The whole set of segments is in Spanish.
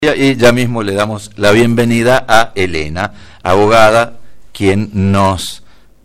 Y ya mismo le damos la bienvenida a Elena, abogada, quien nos,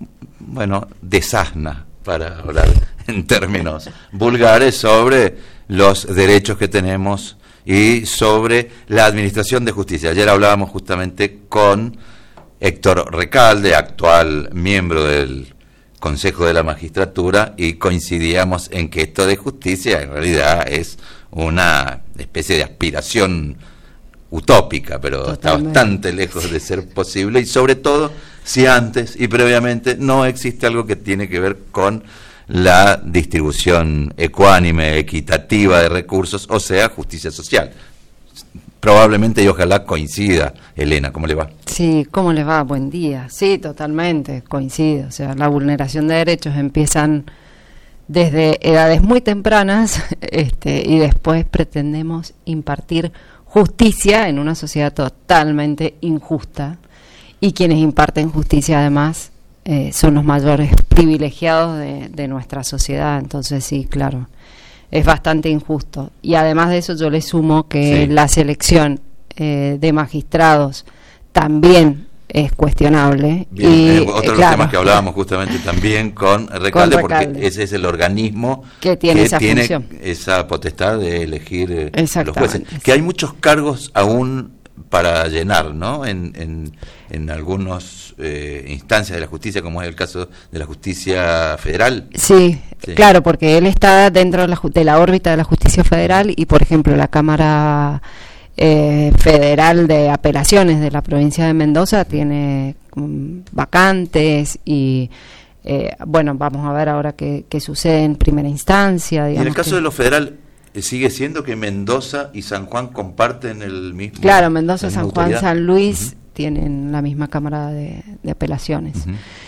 desasna, para hablar en términos vulgares, sobre los derechos que tenemos y sobre la administración de justicia. Ayer hablábamos justamente con Héctor Recalde, actual miembro del Consejo de la Magistratura, y coincidíamos en que esto de justicia en realidad es una especie de aspiración utópica, pero totalmente. Está bastante lejos de ser posible, y sobre todo si antes y previamente no existe algo que tiene que ver con la distribución ecuánime, equitativa de recursos, o sea, justicia social. Probablemente y ojalá coincida. Elena, ¿cómo le va? Sí, ¿cómo le va? Buen día. Sí, totalmente, coincide. O sea, la vulneración de derechos empiezan desde edades muy tempranas, y después pretendemos impartir justicia en una sociedad totalmente injusta, y quienes imparten justicia además son los mayores privilegiados de nuestra sociedad. Entonces sí, claro, es bastante injusto. Y además de eso yo le sumo que la selección de magistrados también es cuestionable. Bien, y otro de los temas que hablábamos justamente también con Recalde, porque ese es el organismo que tiene esa potestad de elegir los jueces. Que hay muchos cargos aún para llenar, ¿no? En algunas instancias de la justicia, como es el caso de la justicia federal. Sí, claro, porque él está dentro de la órbita de la justicia federal, y por ejemplo la Cámara Federal de Apelaciones de la provincia de Mendoza tiene vacantes, y vamos a ver ahora qué sucede en primera instancia. Y en el caso de lo federal, ¿sigue siendo que Mendoza y San Juan comparten el mismo? Claro, Mendoza, San Juan, San Luis tienen la misma Cámara de Apelaciones.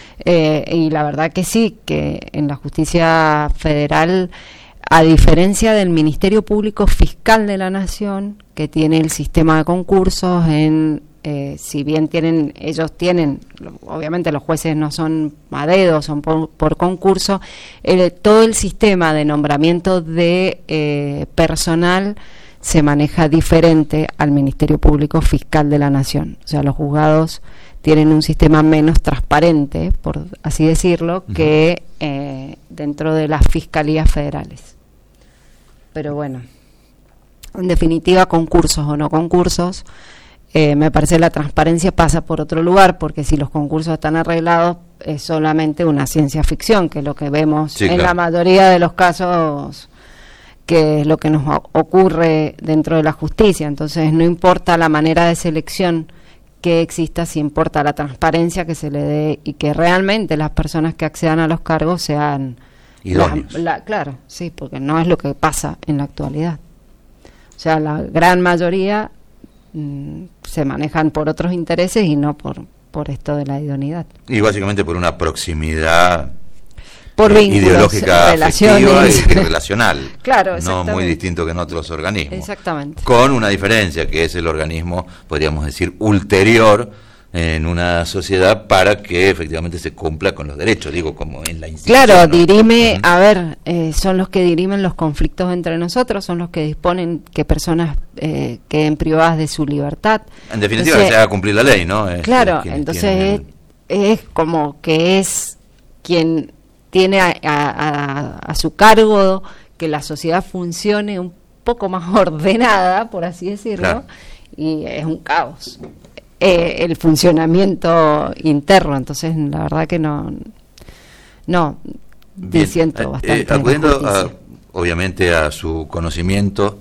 Y la verdad que sí, que en la justicia federal, a diferencia del Ministerio Público Fiscal de la Nación, que tiene el sistema de concursos, si bien ellos tienen, obviamente los jueces no son a dedo, son por concurso, todo el sistema de nombramiento de personal se maneja diferente al Ministerio Público Fiscal de la Nación. O sea, los juzgados tienen un sistema menos transparente, por así decirlo, que dentro de las fiscalías federales. Pero bueno, en definitiva, concursos o no concursos, me parece la transparencia pasa por otro lugar, porque si los concursos están arreglados es solamente una ciencia ficción, que es lo que vemos la mayoría de los casos, que es lo que nos ocurre dentro de la justicia. Entonces no importa la manera de selección que exista, si importa la transparencia que se le dé, y que realmente las personas que accedan a los cargos sean idóneos. Claro, sí, porque no es lo que pasa en la actualidad. O sea, la gran mayoría se manejan por otros intereses y no por esto de la idoneidad. Y básicamente por una proximidad por vínculos, ideológica, afectiva y relacional. Claro, no muy distinto que en otros organismos. Exactamente. Con una diferencia, que es el organismo, podríamos decir, ulterior en una sociedad para que efectivamente se cumpla con los derechos, digo, como en la institución. Claro, ¿no? Dirime, son los que dirimen los conflictos entre nosotros, son los que disponen que personas queden privadas de su libertad. En definitiva, entonces, que se haga cumplir la ley, ¿no? Claro, entonces es como que es quien tiene a su cargo que la sociedad funcione un poco más ordenada, por así decirlo, claro. Y es un caos el funcionamiento interno. Entonces la verdad que no me siento bastante acudiendo obviamente a su conocimiento.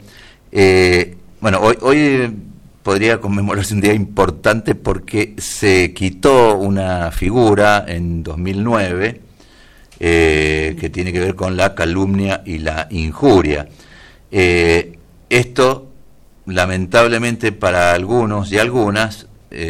Hoy podría conmemorarse un día importante, porque se quitó una figura en 2009 que tiene que ver con la calumnia y la injuria. Esto, lamentablemente para algunos y algunas,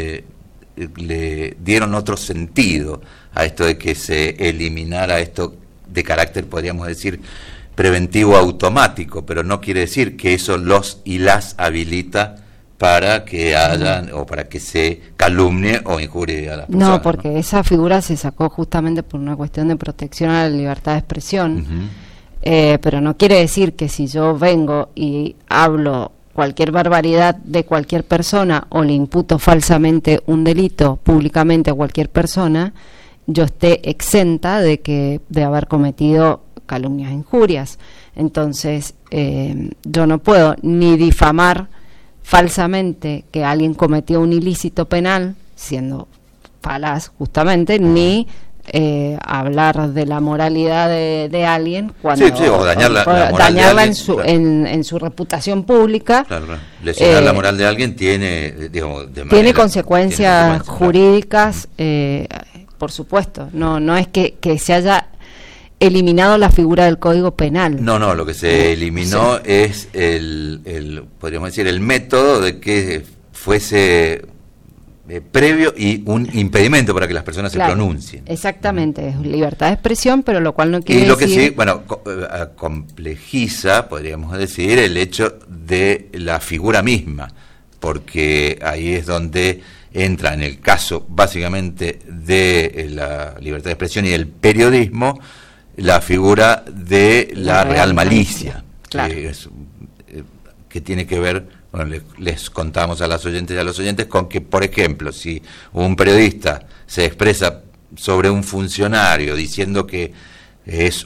le dieron otro sentido a esto de que se eliminara esto de carácter, podríamos decir, preventivo automático, pero no quiere decir que eso los y las habilita para que hayan o para que se calumnie o injurie a las personas. No, porque esa figura se sacó justamente por una cuestión de protección a la libertad de expresión, pero no quiere decir que si yo vengo y hablo cualquier barbaridad de cualquier persona o le imputo falsamente un delito públicamente a cualquier persona, yo esté exenta de haber cometido calumnias e injurias. Entonces, yo no puedo ni difamar falsamente que alguien cometió un ilícito penal, siendo falaz justamente, ni hablar de la moralidad de alguien cuando o dañarla en su reputación pública. Claro. Lesionar la moral de alguien tiene, tiene consecuencias jurídicas, por supuesto. No es que se haya eliminado la figura del Código Penal. No, lo que se eliminó es podríamos decir, el método de que fuese previo y un impedimento para que las personas se pronuncien. Exactamente, es libertad de expresión, pero lo cual no quiere decir... Y lo que sí, complejiza, podríamos decir, el hecho de la figura misma, porque ahí es donde entra, en el caso básicamente de la libertad de expresión y el periodismo, la figura de la real malicia, claro. que tiene que ver... Bueno, les contamos a las oyentes y a los oyentes con que, por ejemplo, si un periodista se expresa sobre un funcionario diciendo que es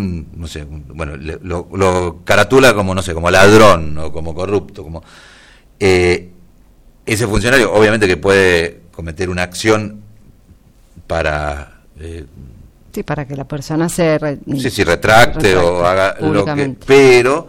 lo caratula como, como ladrón o como corrupto, como ese funcionario obviamente que puede cometer una acción para... para que la persona se retracte o haga lo que... Pero...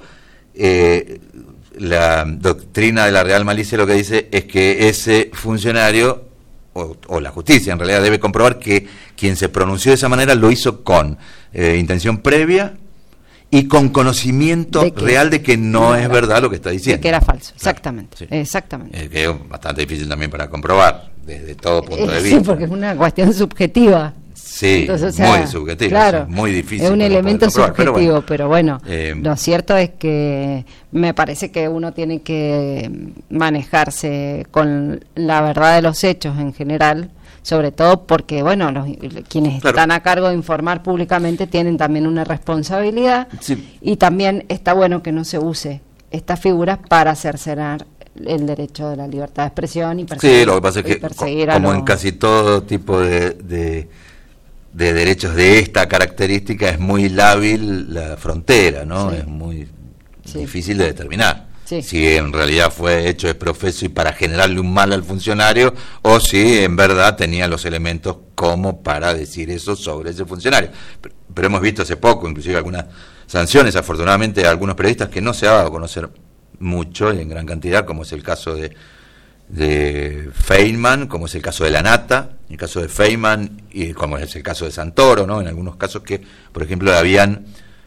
la doctrina de la real malicia lo que dice es que ese funcionario o la justicia en realidad debe comprobar que quien se pronunció de esa manera lo hizo con intención previa y con conocimiento real de que no es verdad lo que está diciendo. De que era falso, exactamente. Sí. Exactamente. Que es bastante difícil también para comprobar desde todo punto de vista. Sí, porque es una cuestión subjetiva. Sí, entonces, muy subjetivo, claro, muy difícil. Es un elemento subjetivo, pero bueno, lo cierto es que me parece que uno tiene que manejarse con la verdad de los hechos en general, sobre todo porque, quienes están a cargo de informar públicamente tienen también una responsabilidad, y también está bueno que no se use estas figuras para cercenar el derecho de la libertad de expresión y perseguir. Sí, lo que pasa es que, como en casi todo tipo de derechos de esta característica, es muy lábil la frontera, ¿no? Es muy difícil de determinar si en realidad fue hecho de profeso y para generarle un mal al funcionario, o si en verdad tenía los elementos como para decir eso sobre ese funcionario. Pero hemos visto hace poco, inclusive algunas sanciones, afortunadamente, a algunos periodistas que no se ha dado a conocer mucho y en gran cantidad, como es el caso de Feynman, como es el caso de Lanata, el caso de Feynman, y como es el caso de Santoro, ¿no? En algunos casos que, por ejemplo, lo habían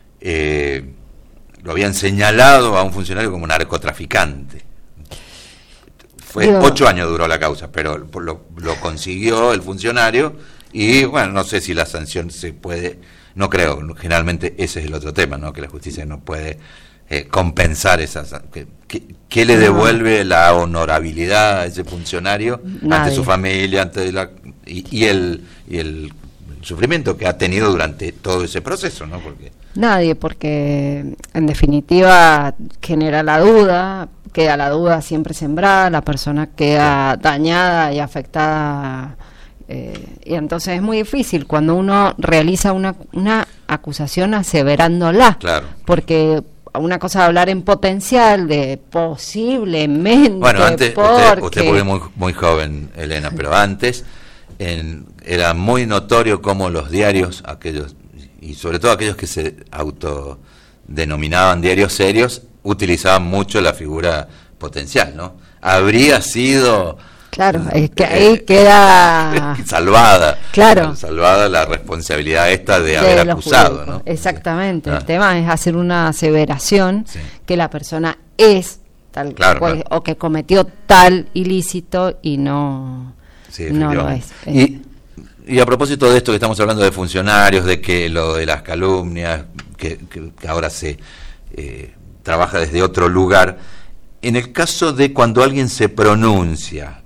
señalado a un funcionario como narcotraficante. 8 años duró la causa, pero lo consiguió el funcionario, y no sé si la sanción se puede, no creo, generalmente ese es el otro tema, ¿no? Que la justicia no puede compensar esas, ¿qué le devuelve la honorabilidad a ese funcionario ante su familia, ante y el sufrimiento que ha tenido durante todo ese proceso, ¿no? Nadie, porque en definitiva genera la duda, queda la duda siempre sembrada, la persona queda dañada y afectada, y entonces es muy difícil cuando uno realiza una acusación aseverándola, porque una cosa de hablar en potencial, de posiblemente. Antes, usted fue muy joven, Elena, pero antes era muy notorio cómo los diarios, aquellos, y sobre todo aquellos que se autodenominaban diarios serios, utilizaban mucho la figura potencial, ¿no? Habría sido... Claro, es que ahí queda salvada la responsabilidad esta de haber acusado, ¿no? Exactamente, el tema es hacer una aseveración que la persona es tal o que cometió tal ilícito y no lo es. Y a propósito de esto que estamos hablando de funcionarios, de que lo de las calumnias, que ahora se trabaja desde otro lugar, en el caso de cuando alguien se pronuncia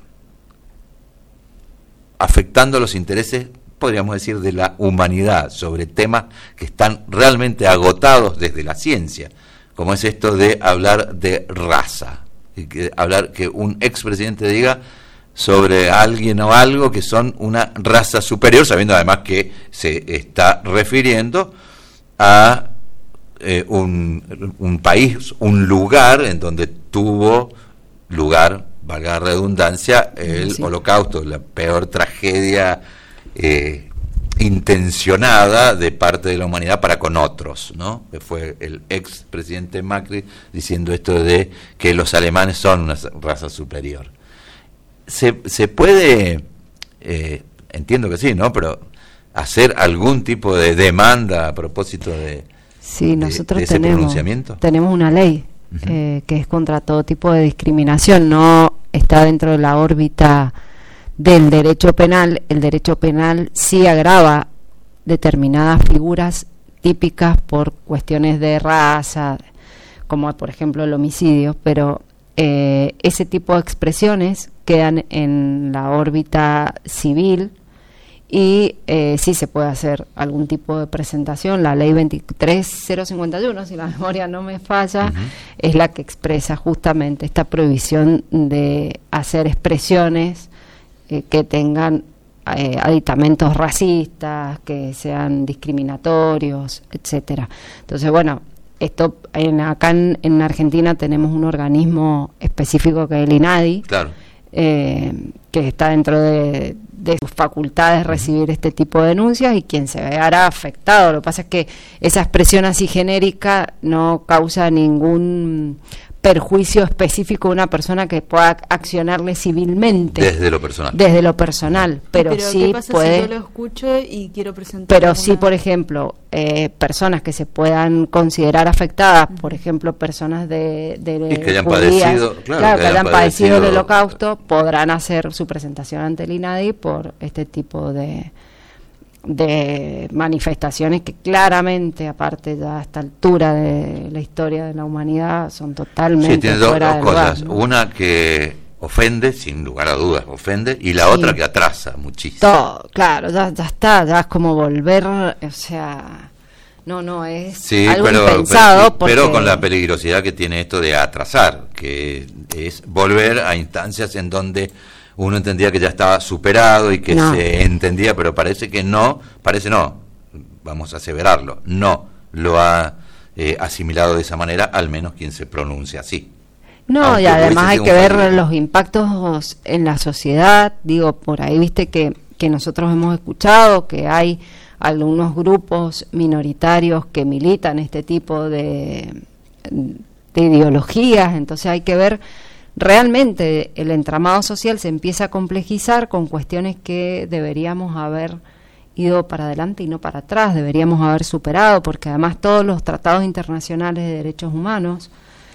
afectando los intereses, podríamos decir, de la humanidad, sobre temas que están realmente agotados desde la ciencia, como es esto de hablar de raza. hablar que un expresidente diga sobre alguien o algo que son una raza superior, sabiendo además que se está refiriendo a un país, un lugar en donde tuvo lugar, valga la redundancia, el Holocausto, la peor tragedia intencionada de parte de la humanidad para con otros, ¿no? Que fue el expresidente Macri diciendo esto de que los alemanes son una raza superior. Se puede, entiendo que sí, ¿no? Pero hacer algún tipo de demanda a propósito de, sí, nosotros de ese pronunciamiento. Tenemos una ley que es contra todo tipo de discriminación, no está dentro de la órbita del derecho penal. El derecho penal sí agrava determinadas figuras típicas por cuestiones de raza, como por ejemplo el homicidio, pero ese tipo de expresiones quedan en la órbita civil y sí se puede hacer algún tipo de presentación. La ley 23051, si la memoria no me falla, es la que expresa justamente esta prohibición de hacer expresiones que tengan aditamentos racistas, que sean discriminatorios, etcétera. Entonces, bueno, esto acá en Argentina tenemos un organismo específico que es el INADI, claro, que está dentro de sus facultades recibir este tipo de denuncias, y quien se verá afectado. Lo que pasa es que esa expresión así genérica no causa ningún perjuicio específico a una persona que pueda accionarle civilmente desde lo personal, pero sí ¿qué pasa puede, si yo lo escucho y quiero presentar pero sí, por ejemplo, personas que se puedan considerar afectadas, por ejemplo, personas de que hayan judías, padecido, que hayan padecido el Holocausto, podrán hacer su presentación ante el INADI por este tipo de manifestaciones que claramente, aparte ya a esta altura de la historia de la humanidad, son totalmente tiene fuera de dos lugar, cosas, ¿no? Una que ofende, sin lugar a dudas, ofende, y la otra que atrasa muchísimo. Todo, claro, ya está, ya es como volver, o sea, no es algo impensado. Pero con la peligrosidad que tiene esto de atrasar, que es volver a instancias en donde uno entendía que ya estaba superado y que se entendía, pero parece no, vamos a aseverarlo, no lo ha asimilado de esa manera, al menos quien se pronuncia así. No, aunque y además hay que ver los impactos en la sociedad. Digo, por ahí viste que nosotros hemos escuchado que hay algunos grupos minoritarios que militan este tipo de ideologías, entonces hay que ver. Realmente el entramado social se empieza a complejizar con cuestiones que deberíamos haber ido para adelante y no para atrás, deberíamos haber superado, porque además todos los tratados internacionales de derechos humanos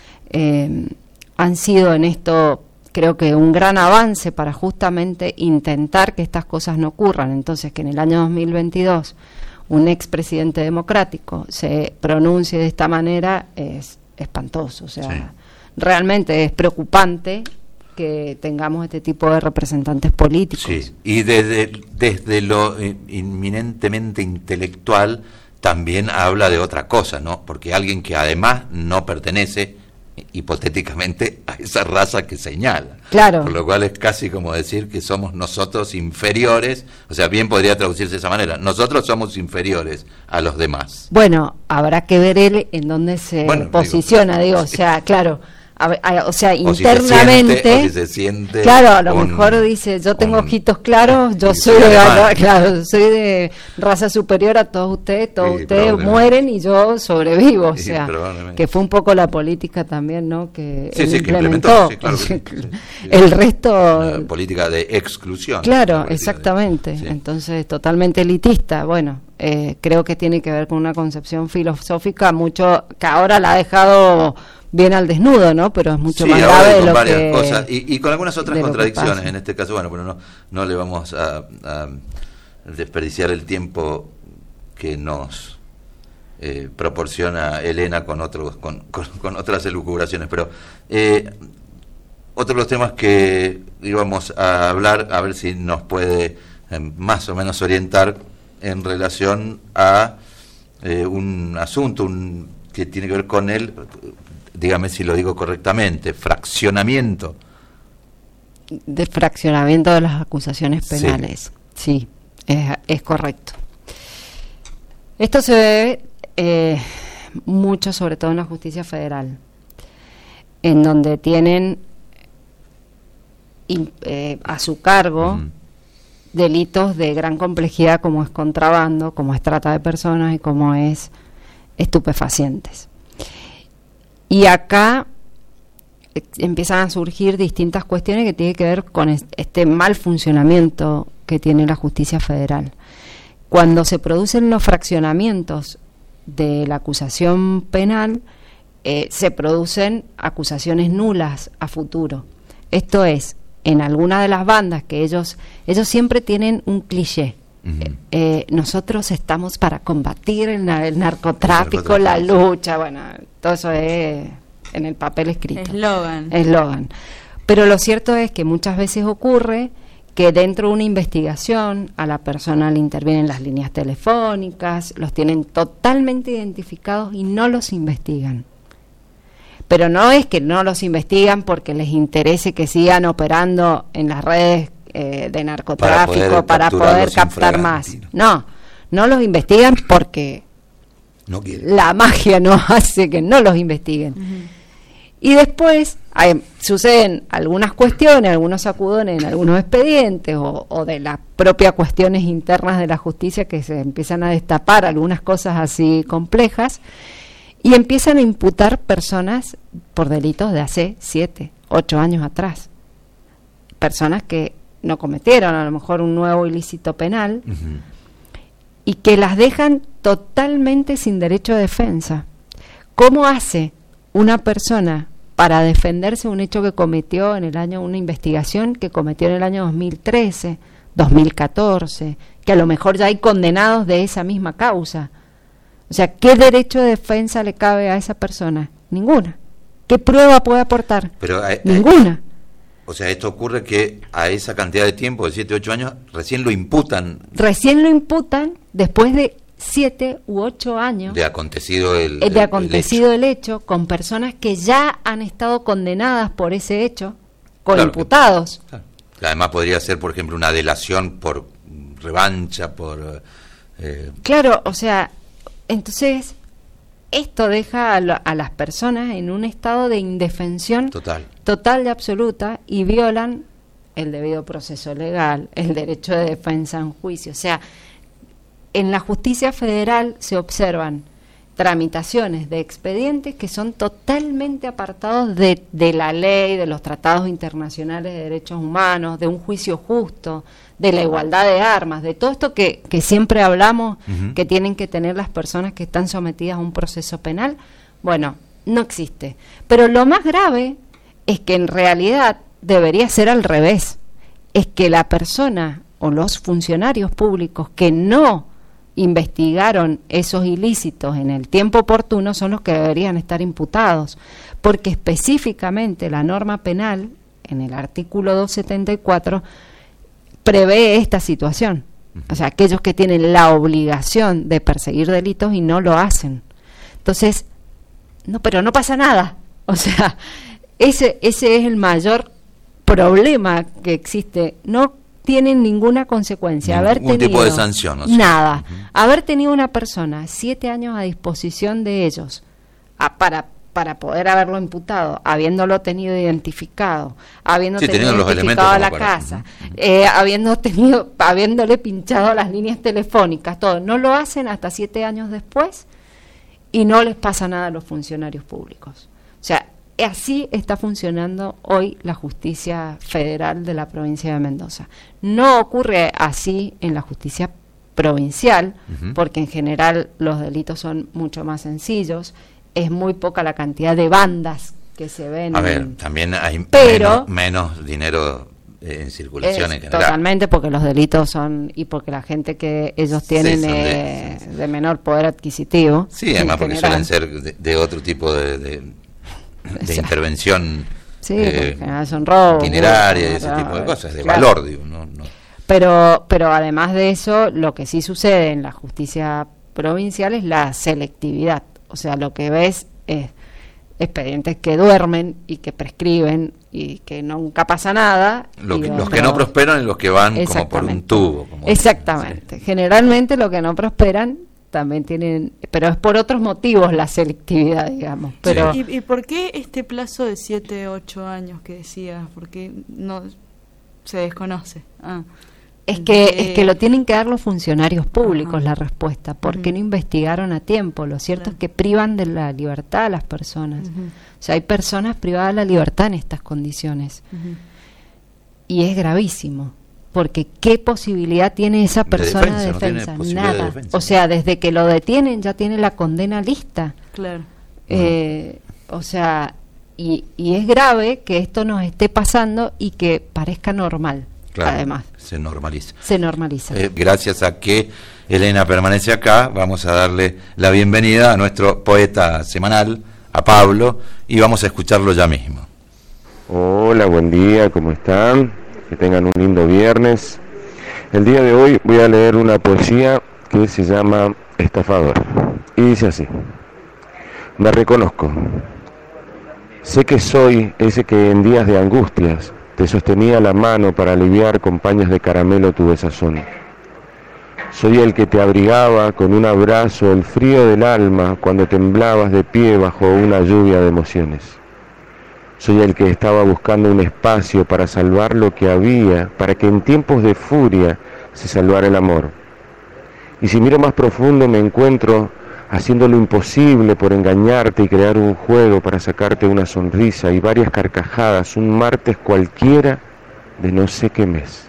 han sido en esto, creo que un gran avance para justamente intentar que estas cosas no ocurran. Entonces, que en el año 2022 un expresidente democrático se pronuncie de esta manera es espantoso, o sea, sí. Realmente es preocupante que tengamos este tipo de representantes políticos. Sí, y desde lo inminentemente intelectual también habla de otra cosa, ¿no? Porque alguien que además no pertenece hipotéticamente a esa raza que señala. Claro. Por lo cual es casi como decir que somos nosotros inferiores, o sea, bien podría traducirse de esa manera, nosotros somos inferiores a los demás. Bueno, habrá que ver él en dónde se posiciona, o sea, claro. O sea, internamente, si se siente claro, a lo mejor dice, yo tengo ojitos claros, yo soy de raza superior a todos ustedes mueren y yo sobrevivo, o sea, que fue un poco la política también, ¿no? Que él implementó. El resto, la política de exclusión. Claro, exactamente. Entonces, totalmente elitista. Bueno, creo que tiene que ver con una concepción filosófica mucho que ahora la ha dejado bien al desnudo, ¿no? Pero es mucho más grave de lo varias que cosas y con algunas otras contradicciones en este caso. Bueno, pero no le vamos a desperdiciar el tiempo que nos proporciona Elena con otras elucubraciones, pero otro de los temas que íbamos a hablar, a ver si nos puede más o menos orientar en relación a un asunto que tiene que ver con dígame si lo digo correctamente, fraccionamiento. De fraccionamiento de las acusaciones penales, sí, es correcto. Esto se ve mucho, sobre todo en la justicia federal, en donde tienen a su cargo delitos de gran complejidad, como es contrabando, como es trata de personas y como es estupefacientes. Y acá empiezan a surgir distintas cuestiones que tienen que ver con este mal funcionamiento que tiene la justicia federal. Cuando se producen los fraccionamientos de la acusación penal, se producen acusaciones nulas a futuro. Esto es, en alguna de las bandas que ellos siempre tienen un cliché. Nosotros estamos para combatir el narcotráfico, la lucha, bueno, todo eso es en el papel escrito. Eslogan. Pero lo cierto es que muchas veces ocurre que dentro de una investigación a la persona le intervienen las líneas telefónicas, los tienen totalmente identificados y no los investigan. Pero no es que no los investigan porque les interese que sigan operando en las redes de narcotráfico para poder captar más. No los investigan porque no quieren. La magia no hace que no los investiguen. Y después suceden algunas cuestiones, algunos sacudones en algunos expedientes o de las propias cuestiones internas de la justicia que se empiezan a destapar algunas cosas así complejas y empiezan a imputar personas por delitos de hace 7, 8 años atrás. Personas que no cometieron a lo mejor un nuevo ilícito penal y que las dejan totalmente sin derecho de defensa. ¿Cómo hace una persona para defenderse un hecho que cometió en el año, una investigación que cometió en el año 2013, 2014, que a lo mejor ya hay condenados de esa misma causa? O sea, ¿qué derecho de defensa le cabe a esa persona? Ninguna. ¿Qué prueba puede aportar? Ninguna. O sea, esto ocurre que a esa cantidad de tiempo, de 7, 8 años, recién lo imputan. Después de 7 u 8 años de acontecido el hecho, con personas que ya han estado condenadas por ese hecho, con imputados. Además podría ser, por ejemplo, una delación por revancha, Claro, o sea, entonces esto deja a las personas en un estado de indefensión total y absoluta, y violan el debido proceso legal, el derecho de defensa en juicio. O sea, en la justicia federal se observan tramitaciones de expedientes que son totalmente apartados de la ley, de los tratados internacionales de derechos humanos, de un juicio justo, de la igualdad de armas, de todo esto que siempre hablamos que tienen que tener las personas que están sometidas a un proceso penal. Bueno, no existe. Pero lo más grave es que en realidad debería ser al revés. Es que la persona o los funcionarios públicos que no investigaron esos ilícitos en el tiempo oportuno son los que deberían estar imputados, porque específicamente la norma penal, en el artículo 274, prevé esta situación. O sea, aquellos que tienen la obligación de perseguir delitos y no lo hacen. Entonces, pero no pasa nada. O sea, ese es el mayor problema que existe. No tienen ninguna consecuencia. Ningún tipo de sanción. O sea, nada. Haber tenido una persona 7 años a disposición de ellos para poder haberlo imputado, habiéndolo tenido identificado, tenido identificado la casa, habiéndole pinchado las líneas telefónicas, todo. No lo hacen hasta 7 años después y no les pasa nada a los funcionarios públicos. O sea, así está funcionando hoy la justicia federal de la provincia de Mendoza. No ocurre así en la justicia provincial, porque en general los delitos son mucho más sencillos, es muy poca la cantidad de bandas que se ven. También hay menos dinero en circulación en general. Totalmente, porque los delitos son, y porque la gente que ellos tienen de menor poder adquisitivo. Sí, además porque suelen ser de otro tipo de intervención, porque son robos, itineraria y ese tipo de cosas, de valor, digo, no. Pero además de eso, lo que sí sucede en la justicia provincial es la selectividad. O sea, lo que ves es expedientes que duermen y que prescriben y que nunca pasa nada. Los que no prosperan y los que van como por un tubo. Exactamente. Sí. Generalmente los que no prosperan también tienen, pero es por otros motivos la selectividad, digamos. Pero sí. ¿Y por qué este plazo de 7, 8 años que decías? ¿Por qué no se desconoce? Es que lo tienen que dar los funcionarios públicos. Ajá. La respuesta. ¿Por qué no investigaron a tiempo? Lo cierto es que privan de la libertad a las personas. O sea, hay personas privadas de la libertad en estas condiciones. Y es gravísimo. Porque ¿qué posibilidad tiene esa persona de defensa? Nada. O sea, desde que lo detienen ya tiene la condena lista. Claro. O sea, y es grave que esto nos esté pasando y que parezca normal. Claro, además. Se normaliza. Se normaliza. Gracias a que Elena permanece acá, vamos a darle la bienvenida a nuestro poeta semanal, a Pablo, y vamos a escucharlo ya mismo. Hola, buen día, ¿cómo están? Que tengan un lindo viernes. El día de hoy voy a leer una poesía que se llama Estafador. Y dice así: me reconozco. Sé que soy ese que en días de angustias te sostenía la mano para aliviar con paños de caramelo tu desazón. Soy el que te abrigaba con un abrazo el frío del alma cuando temblabas de pie bajo una lluvia de emociones. Soy el que estaba buscando un espacio para salvar lo que había, para que en tiempos de furia se salvara el amor. Y si miro más profundo me encuentro haciendo lo imposible por engañarte y crear un juego para sacarte una sonrisa y varias carcajadas un martes cualquiera de no sé qué mes.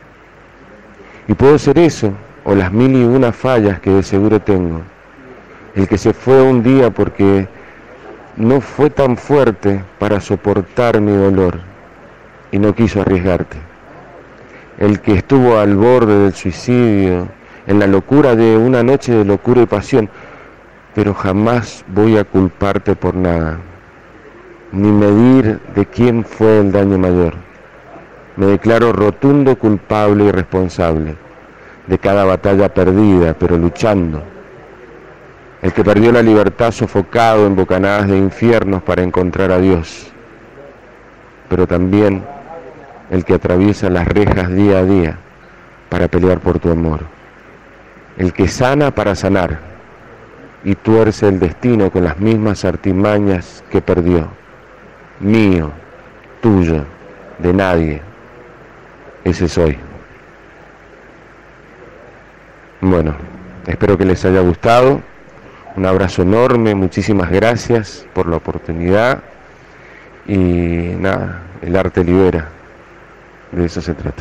Y puedo ser eso, o las 1001 fallas que de seguro tengo. El que se fue un día porque no fue tan fuerte para soportar mi dolor y no quiso arriesgarte. El que estuvo al borde del suicidio, en la locura de una noche de locura y pasión, pero jamás voy a culparte por nada, ni medir de quién fue el daño mayor. Me declaro rotundo culpable y responsable de cada batalla perdida, pero luchando. El que perdió la libertad sofocado en bocanadas de infiernos para encontrar a Dios, pero también el que atraviesa las rejas día a día para pelear por tu amor. El que sana para sanar y tuerce el destino con las mismas artimañas que perdió. Mío, tuyo, de nadie. Ese soy. Bueno, espero que les haya gustado. Un abrazo enorme, muchísimas gracias por la oportunidad. Y nada, el arte libera. De eso se trata.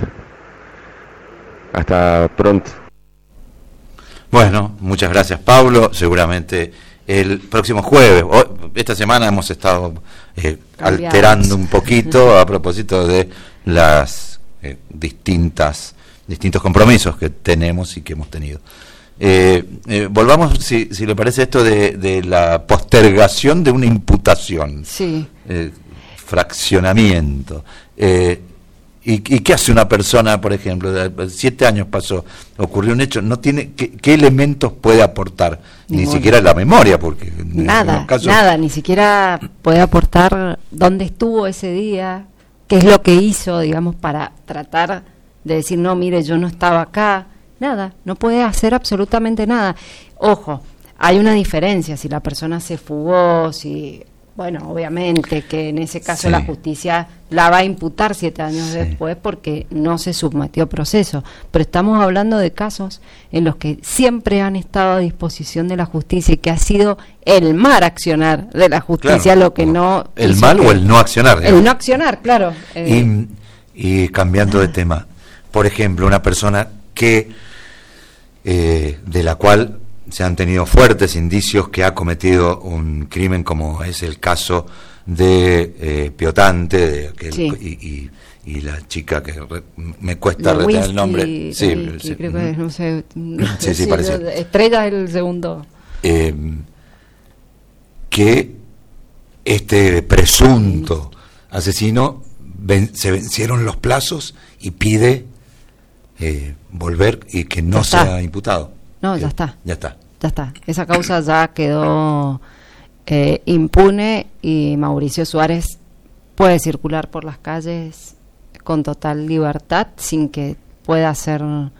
Hasta pronto. Bueno, muchas gracias, Pablo. Seguramente el próximo jueves, esta semana hemos estado alterando un poquito a propósito de las distintos compromisos que tenemos y que hemos tenido. Volvamos, si le parece, esto de la postergación de una imputación. Sí. Fraccionamiento. ¿Y qué hace una persona, por ejemplo? 7 años pasó, ocurrió un hecho, no tiene ¿qué elementos puede aportar? Ni siquiera la memoria, porque nada, ni siquiera puede aportar dónde estuvo ese día, qué es lo que hizo, digamos, para tratar de decir, no, mire, yo no estaba acá. Nada, no puede hacer absolutamente nada. Ojo, hay una diferencia si la persona se fugó, bueno, obviamente que en ese caso la justicia la va a imputar 7 años después porque no se sometió a proceso. Pero estamos hablando de casos en los que siempre han estado a disposición de la justicia y que ha sido el mal accionar de la justicia, lo que no... El mal o el no accionar. El no accionar, claro. Y cambiando de tema, por ejemplo, una persona que de la cual se han tenido fuertes indicios que ha cometido un crimen, como es el caso de Piotante y la chica que me cuesta retener el nombre, creo que no sé, sí, parece Estrella es el segundo, que este presunto asesino se vencieron los plazos y pide volver y que no sea imputado. No, ya está. Ya está. Esa causa ya quedó impune, y Mauricio Suárez puede circular por las calles con total libertad sin que pueda ser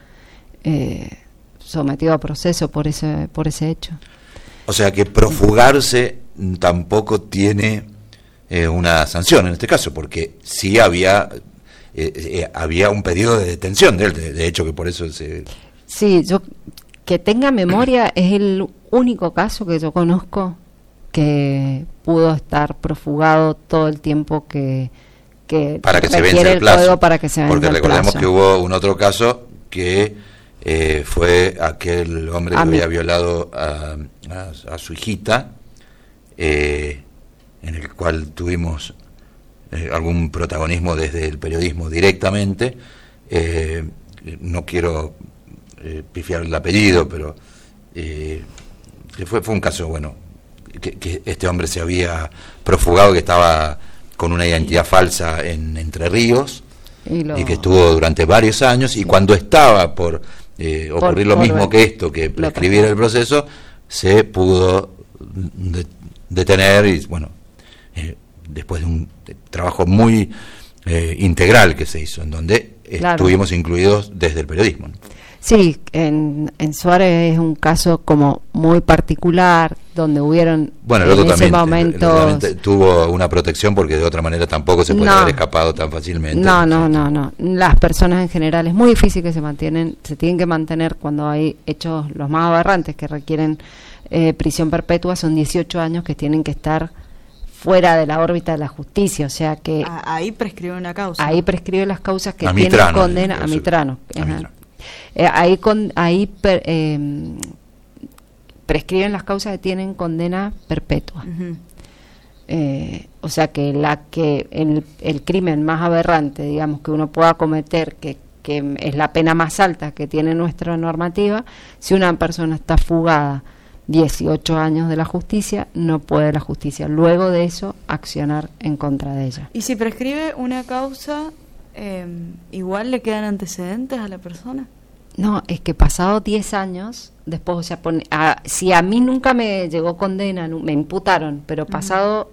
sometido a proceso por ese hecho. O sea que profugarse tampoco tiene una sanción en este caso, porque sí había un pedido de detención de él, de hecho que por eso se... Sí, yo que tenga memoria es el único caso que yo conozco que pudo estar profugado todo el tiempo que para que se vence el plazo, para que se vence porque el recordemos plazo. que hubo un otro caso que fue aquel hombre que había violado a su hijita, en el cual tuvimos algún protagonismo desde el periodismo directamente. No quiero pifiar el apellido, pero fue un caso, bueno, que este hombre se había profugado, que estaba con una identidad falsa en Entre Ríos, y que estuvo durante varios años, y cuando estaba por ocurrir lo mismo que esto, que prescribiera el proceso, se pudo detener, y bueno, después de un trabajo muy integral que se hizo, en donde estuvimos incluidos desde el periodismo, ¿no? Sí, en Suárez es un caso como muy particular, donde hubieron bueno, el otro en ese momento tuvo una protección, porque de otra manera tampoco se puede haber escapado tan fácilmente. No. Las personas en general es muy difícil que se tienen que mantener cuando hay hechos los más aberrantes que requieren prisión perpetua. Son 18 años que tienen que estar fuera de la órbita de la justicia, o sea que ahí prescribe una causa. Ahí prescribe las causas que tienen Mitrano, condena a Mitrano. Ahí prescriben las causas que tienen condena perpetua. Uh-huh. O sea que el crimen más aberrante, digamos, que uno pueda cometer, que es la pena más alta que tiene nuestra normativa, si una persona está fugada 18 años de la justicia, no puede la justicia luego de eso accionar en contra de ella. ¿Y si prescribe una causa, igual le quedan antecedentes a la persona? No, es que pasado 10 años, después, o sea, si a mí nunca me llegó condena, me imputaron, pero pasado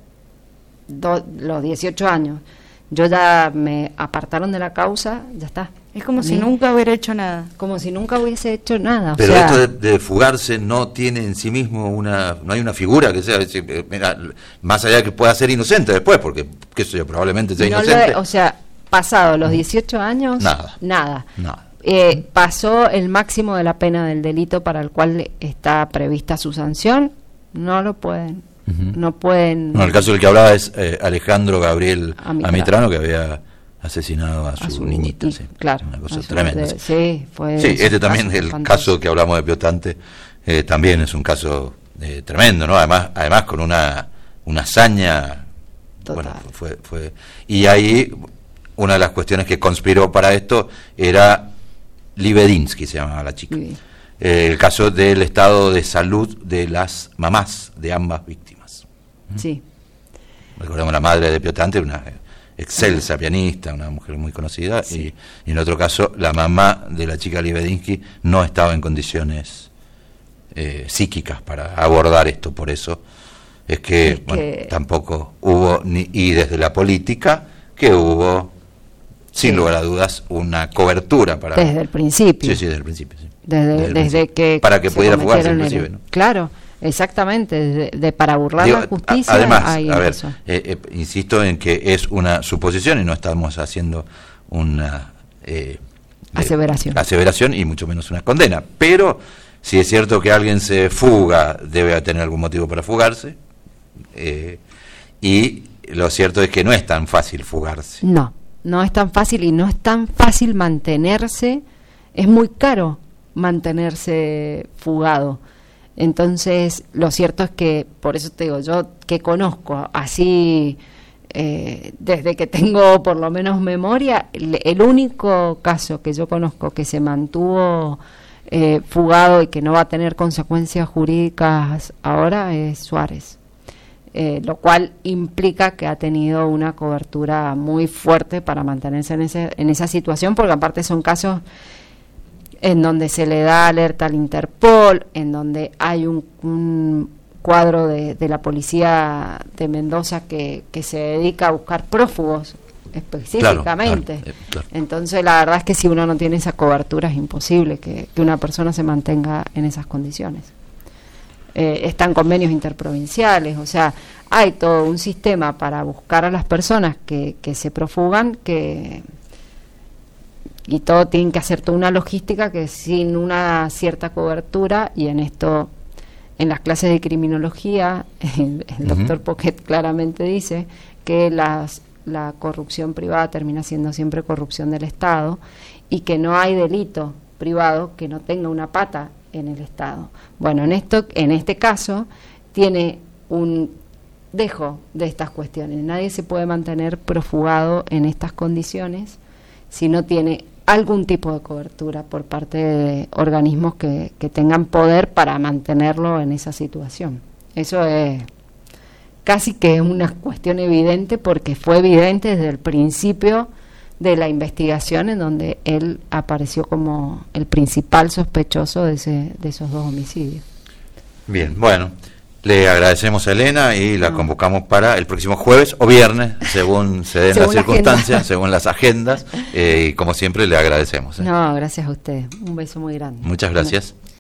los 18 años, yo ya me apartaron de la causa, ya está. Es como si nunca hubiera hecho nada. Como si nunca hubiese hecho nada. Pero esto de fugarse no tiene en sí mismo no hay una figura que sea, mira, más allá de que pueda ser inocente después, porque qué sé yo, probablemente sea inocente. O sea, pasado los 18 años, nada. Pasó el máximo de la pena del delito para el cual está prevista su sanción, no lo pueden. Uh-huh. No pueden. No, el caso del que hablaba es Alejandro Gabriel Amitrano, que había asesinado a su niñita. Sí, claro. Una cosa tremenda. Sí, este también, el caso que hablamos de Piotante, también es un caso tremendo, ¿no? Además con una hazaña. Total. Bueno, fue. Y ahí, una de las cuestiones que conspiró para esto era Libedinsky, se llamaba la chica. El caso del estado de salud de las mamás de ambas víctimas. Sí. Recordemos, la madre de Piotante, una excelsa pianista, una mujer muy conocida, sí. y en otro caso, la mamá de la chica Libedinsky no estaba en condiciones psíquicas para abordar esto, por eso es que tampoco hubo, y desde la política, que hubo, sin lugar a dudas, una cobertura para... Desde el principio. Sí, desde el principio, sí. Desde que para que pudiera fugarse inclusive, ¿no? Claro, exactamente, para burlar la justicia. Además, insisto en que es una suposición y no estamos haciendo una aseveración y mucho menos una condena, pero si es cierto que alguien se fuga, debe tener algún motivo para fugarse, y lo cierto es que no es tan fácil fugarse. No es tan fácil, y no es tan fácil mantenerse, es muy caro mantenerse fugado. Entonces, lo cierto es que, por eso te digo, yo que conozco así, desde que tengo por lo menos memoria, el único caso que yo conozco que se mantuvo fugado y que no va a tener consecuencias jurídicas ahora es Suárez. Lo cual implica que ha tenido una cobertura muy fuerte para mantenerse en esa situación, porque aparte son casos en donde se le da alerta al Interpol, en donde hay un cuadro de la policía de Mendoza que se dedica a buscar prófugos específicamente. Claro. Entonces la verdad es que si uno no tiene esa cobertura es imposible que una persona se mantenga en esas condiciones. Están convenios interprovinciales, o sea, hay todo un sistema para buscar a las personas que se profugan, y todo tiene que hacer toda una logística que sin una cierta cobertura, y en esto, en las clases de criminología, el doctor Poquet claramente dice que la corrupción privada termina siendo siempre corrupción del Estado, y que no hay delito privado que no tenga una pata en el Estado. Bueno, en este caso tiene un dejo de estas cuestiones. Nadie se puede mantener profugado en estas condiciones si no tiene algún tipo de cobertura por parte de organismos que tengan poder para mantenerlo en esa situación. Eso es casi que una cuestión evidente, porque fue evidente desde el principio de la investigación, en donde él apareció como el principal sospechoso de esos 2 homicidios. Bien, bueno, le agradecemos a Elena y la convocamos para el próximo jueves o viernes, según se den las circunstancias, según las agendas, y como siempre le agradecemos. No, gracias a usted. Un beso muy grande. Muchas gracias.